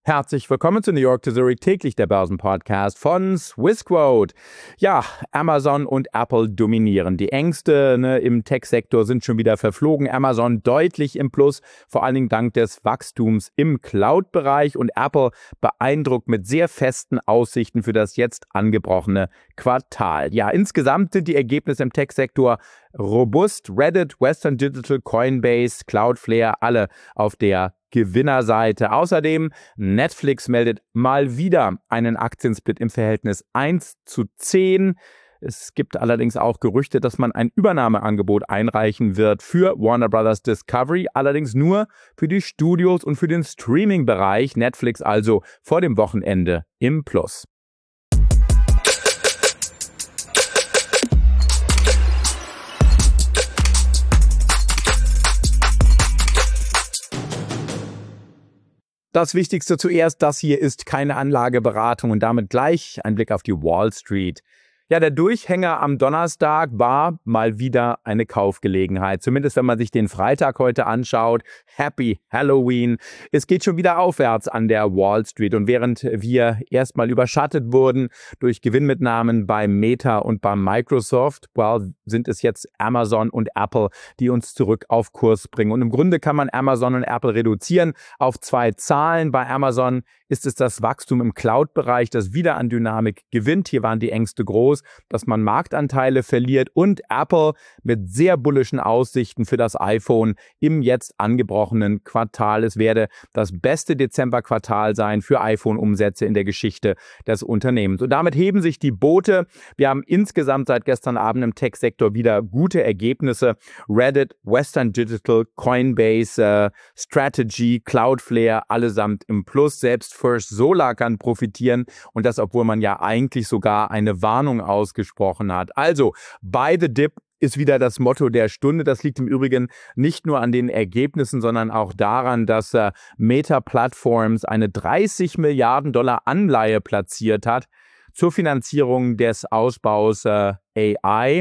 Herzlich willkommen zu New York to Zurich, täglich der Börsenpodcast von Swissquote. Ja, Amazon und Apple dominieren. Die Ängste im Tech-Sektor sind schon wieder verflogen. Amazon deutlich im Plus, vor allen Dingen dank des Wachstums im Cloud-Bereich, und Apple beeindruckt mit sehr festen Aussichten für das jetzt angebrochene Quartal. Ja, insgesamt sind die Ergebnisse im Tech-Sektor robust. Reddit, Western Digital, Coinbase, Cloudflare, alle auf der Gewinnerseite. Außerdem Netflix meldet mal wieder einen Aktiensplit im Verhältnis 1:10. Es gibt allerdings auch Gerüchte, dass man ein Übernahmeangebot einreichen wird für Warner Bros. Discovery, allerdings nur für die Studios und für den Streaming-Bereich. Netflix also vor dem Wochenende im Plus. Das Wichtigste zuerst, das hier ist keine Anlageberatung und damit gleich ein Blick auf die Wall Street. Ja, der Durchhänger am Donnerstag war mal wieder eine Kaufgelegenheit. Zumindest wenn man sich den Freitag heute anschaut. Happy Halloween. Es geht schon wieder aufwärts an der Wall Street. Und während wir erstmal überschattet wurden durch Gewinnmitnahmen bei Meta und bei Microsoft, sind es jetzt Amazon und Apple, die uns zurück auf Kurs bringen. Und im Grunde kann man Amazon und Apple reduzieren auf zwei Zahlen. Bei Amazon ist es das Wachstum im Cloud-Bereich, das wieder an Dynamik gewinnt. Hier waren die Ängste groß, dass man Marktanteile verliert, und Apple mit sehr bullischen Aussichten für das iPhone im jetzt angebrochenen Quartal. Es werde das beste Dezemberquartal sein für iPhone-Umsätze in der Geschichte des Unternehmens. Und damit heben sich die Boote. Wir haben insgesamt seit gestern Abend im Tech-Sektor wieder gute Ergebnisse. Reddit, Western Digital, Coinbase, Strategy, Cloudflare, allesamt im Plus. Selbst First Solar kann profitieren, und das, obwohl man ja eigentlich sogar eine Warnung ausgesprochen hat. Also, buy the dip ist wieder das Motto der Stunde. Das liegt im Übrigen nicht nur an den Ergebnissen, sondern auch daran, dass Meta Platforms eine $30 Milliarden Anleihe platziert hat zur Finanzierung des Ausbaus AI.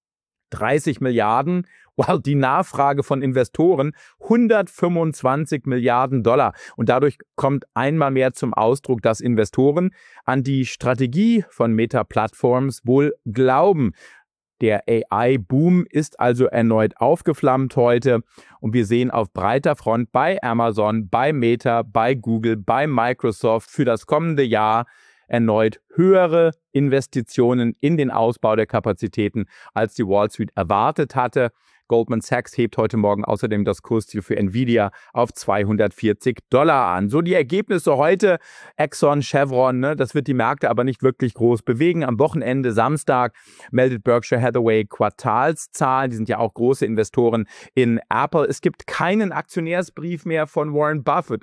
30 Milliarden, die Nachfrage von Investoren 125 Milliarden Dollar. Und dadurch kommt einmal mehr zum Ausdruck, dass Investoren an die Strategie von Meta Platforms wohl glauben. Der AI-Boom ist also erneut aufgeflammt heute, und wir sehen auf breiter Front bei Amazon, bei Meta, bei Google, bei Microsoft für das kommende Jahr erneut höhere Investitionen in den Ausbau der Kapazitäten, als die Wall Street erwartet hatte. Goldman Sachs hebt heute Morgen außerdem das Kursziel für Nvidia auf $240 an. So, die Ergebnisse heute: Exxon, Chevron, das wird die Märkte aber nicht wirklich groß bewegen. Am Wochenende, Samstag, meldet Berkshire Hathaway Quartalszahlen. Die sind ja auch große Investoren in Apple. Es gibt keinen Aktionärsbrief mehr von Warren Buffett.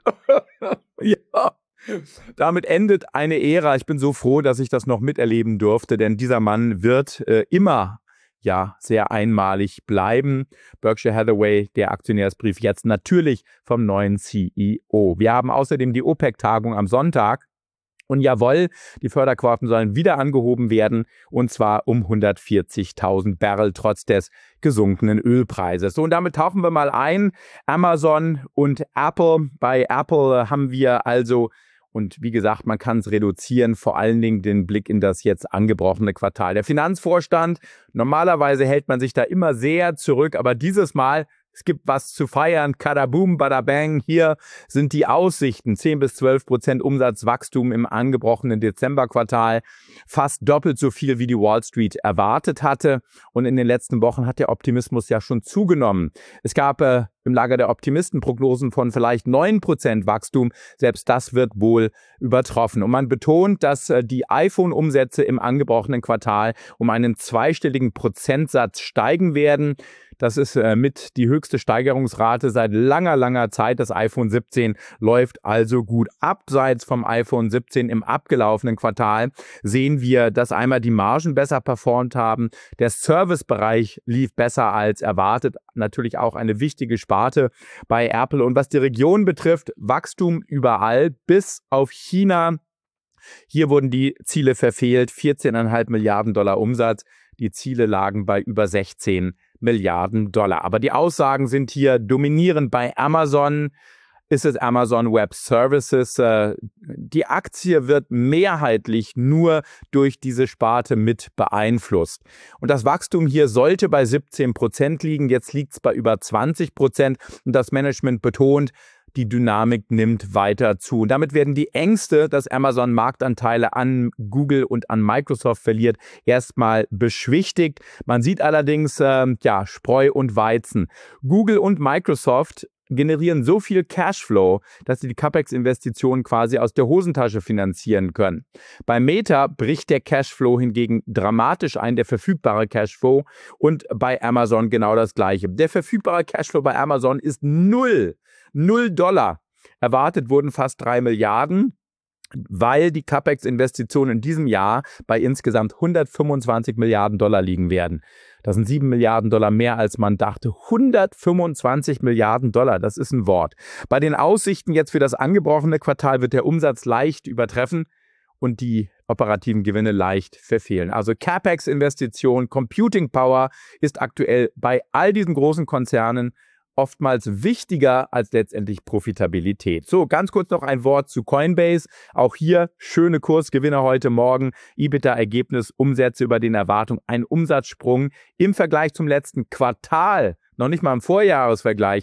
Ja. Damit endet eine Ära. Ich bin so froh, dass ich das noch miterleben durfte, denn dieser Mann wird immer sehr einmalig bleiben. Berkshire Hathaway, der Aktionärsbrief jetzt natürlich vom neuen CEO. Wir haben außerdem die OPEC-Tagung am Sonntag. Und jawohl, die Förderquoten sollen wieder angehoben werden, und zwar um 140.000 Barrel trotz des gesunkenen Ölpreises. So, und damit tauchen wir mal ein. Amazon und Apple. Bei Apple haben wir also, und wie gesagt, man kann es reduzieren, vor allen Dingen den Blick in das jetzt angebrochene Quartal. Der Finanzvorstand, normalerweise hält man sich da immer sehr zurück, aber dieses Mal, es gibt was zu feiern. Kadaboom, badabang. Hier sind die Aussichten. 10-12% Umsatzwachstum im angebrochenen Dezemberquartal. Fast doppelt so viel, wie die Wall Street erwartet hatte. Und in den letzten Wochen hat der Optimismus ja schon zugenommen. Es gab im Lager der Optimisten Prognosen von vielleicht 9% Wachstum. Selbst das wird wohl übertroffen. Und man betont, dass die iPhone-Umsätze im angebrochenen Quartal um einen zweistelligen Prozentsatz steigen werden. Das ist mit die höchste Steigerungsrate seit langer Zeit. Das iPhone 17 läuft also gut. Abseits vom iPhone 17 im abgelaufenen Quartal sehen wir, dass einmal die Margen besser performt haben. Der Servicebereich lief besser als erwartet. Natürlich auch eine wichtige Sparte bei Apple. Und was die Region betrifft, Wachstum überall bis auf China. Hier wurden die Ziele verfehlt. 14,5 Milliarden Dollar Umsatz. Die Ziele lagen bei über 16 Milliarden Dollar. Aber die Aussagen sind hier dominierend bei Amazon. ist es Amazon Web Services. Die Aktie wird mehrheitlich nur durch diese Sparte mit beeinflusst. Und das Wachstum hier sollte bei 17% liegen. Jetzt liegt es bei über 20%. Und das Management betont, die Dynamik nimmt weiter zu. Und damit werden die Ängste, dass Amazon Marktanteile an Google und an Microsoft verliert, erstmal beschwichtigt. Man sieht allerdings Spreu und Weizen. Google und Microsoft generieren so viel Cashflow, dass sie die CapEx-Investitionen quasi aus der Hosentasche finanzieren können. Bei Meta bricht der Cashflow hingegen dramatisch ein, der verfügbare Cashflow, und bei Amazon genau das Gleiche. Der verfügbare Cashflow bei Amazon ist $0. Erwartet wurden fast 3 Milliarden, weil die CapEx-Investitionen in diesem Jahr bei insgesamt $125 Milliarden liegen werden. Das sind $7 Milliarden mehr, als man dachte. $125 Milliarden, das ist ein Wort. Bei den Aussichten jetzt für das angebrochene Quartal wird der Umsatz leicht übertreffen und die operativen Gewinne leicht verfehlen. Also CapEx-Investition, Computing Power ist aktuell bei all diesen großen Konzernen oftmals wichtiger als letztendlich Profitabilität. So, ganz kurz noch ein Wort zu Coinbase. Auch hier schöne Kursgewinne heute Morgen. EBITDA-Ergebnis, Umsätze über den Erwartungen. Ein Umsatzsprung im Vergleich zum letzten Quartal, noch nicht mal im Vorjahresvergleich,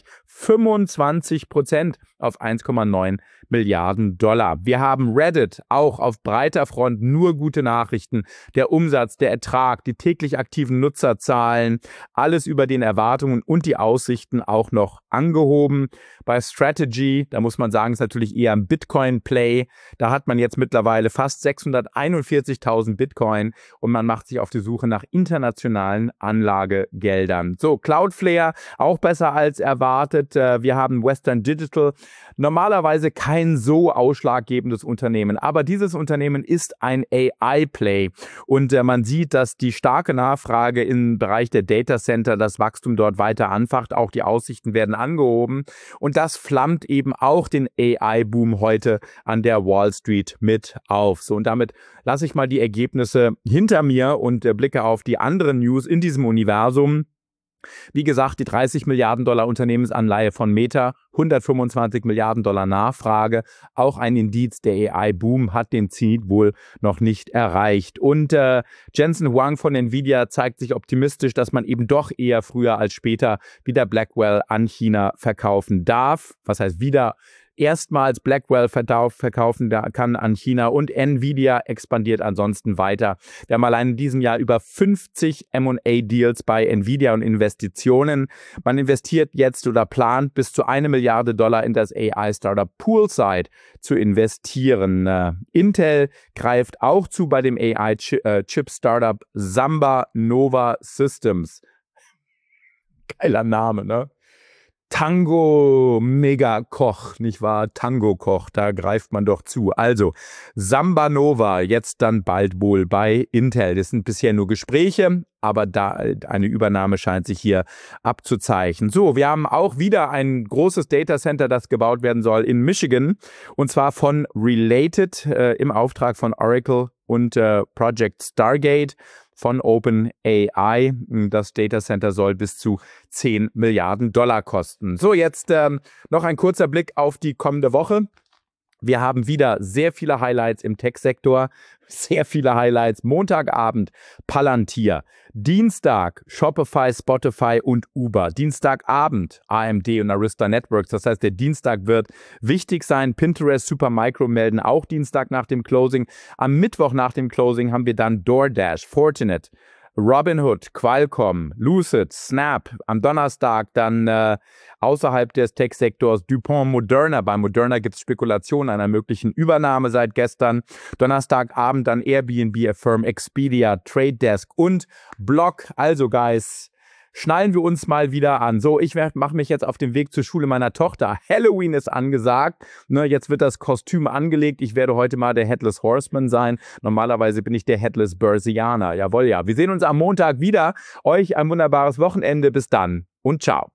25% auf 1,9 Milliarden Dollar. Wir haben Reddit, auch auf breiter Front nur gute Nachrichten. Der Umsatz, der Ertrag, die täglich aktiven Nutzerzahlen, alles über den Erwartungen und die Aussichten auch noch angehoben. Bei Strategy, da muss man sagen, ist natürlich eher ein Bitcoin-Play. Da hat man jetzt mittlerweile fast 641.000 Bitcoin und man macht sich auf die Suche nach internationalen Anlagegeldern. So, Cloudflare, auch besser als erwartet. Wir haben Western Digital, normalerweise kein so ausschlaggebendes Unternehmen, aber dieses Unternehmen ist ein AI-Play und man sieht, dass die starke Nachfrage im Bereich der Data Center das Wachstum dort weiter anfacht, auch die Aussichten werden angehoben und das flammt eben auch den AI-Boom heute an der Wall Street mit auf. So, und damit lasse ich mal die Ergebnisse hinter mir und blicke auf die anderen News in diesem Universum. Wie gesagt, die $30 Milliarden Unternehmensanleihe von Meta, $125 Milliarden Nachfrage, auch ein Indiz, der AI-Boom hat den Zenit wohl noch nicht erreicht. Und Jensen Huang von Nvidia zeigt sich optimistisch, dass man eben doch eher früher als später wieder Blackwell an China verkaufen darf. Was heißt wieder? Erstmals Blackwell verkaufen kann an China und Nvidia expandiert ansonsten weiter. Wir haben allein in diesem Jahr über 50 M&A-Deals bei Nvidia und Investitionen. Man investiert jetzt oder plant bis zu $1 Milliarde in das AI-Startup Poolside zu investieren. Intel greift auch zu bei dem AI-Chip-Startup Samba Nova Systems. Geiler Name, ne? Tango Mega Koch, nicht wahr? Tango Koch, da greift man doch zu. Also, Samba Nova, jetzt dann bald wohl bei Intel. Das sind bisher nur Gespräche, aber da eine Übernahme scheint sich hier abzuzeichnen. So, wir haben auch wieder ein großes Datacenter, das gebaut werden soll in Michigan, und zwar von Related im Auftrag von Oracle und Project Stargate von OpenAI. Das Datacenter soll bis zu $10 Milliarden kosten. So, jetzt noch ein kurzer Blick auf die kommende Woche. Wir haben wieder sehr viele Highlights im Tech-Sektor, sehr viele Highlights. Montagabend Palantir, Dienstag Shopify, Spotify und Uber. Dienstagabend AMD und Arista Networks. Das heißt, der Dienstag wird wichtig sein. Pinterest, Supermicro melden auch Dienstag nach dem Closing. Am Mittwoch nach dem Closing haben wir dann DoorDash, Fortinet, Robinhood, Qualcomm, Lucid, Snap. Am Donnerstag dann außerhalb des Tech-Sektors DuPont, Moderna. Bei Moderna gibt es Spekulationen einer möglichen Übernahme seit gestern. Donnerstagabend dann Airbnb, Affirm, Expedia, Trade Desk und Block. Also, Guys, schnallen wir uns mal wieder an. So, ich mache mich jetzt auf den Weg zur Schule meiner Tochter. Halloween ist angesagt. Ne, jetzt wird das Kostüm angelegt. Ich werde heute mal der Headless Horseman sein. Normalerweise bin ich der Headless Börsianer. Jawohl, ja. Wir sehen uns am Montag wieder. Euch ein wunderbares Wochenende. Bis dann und ciao.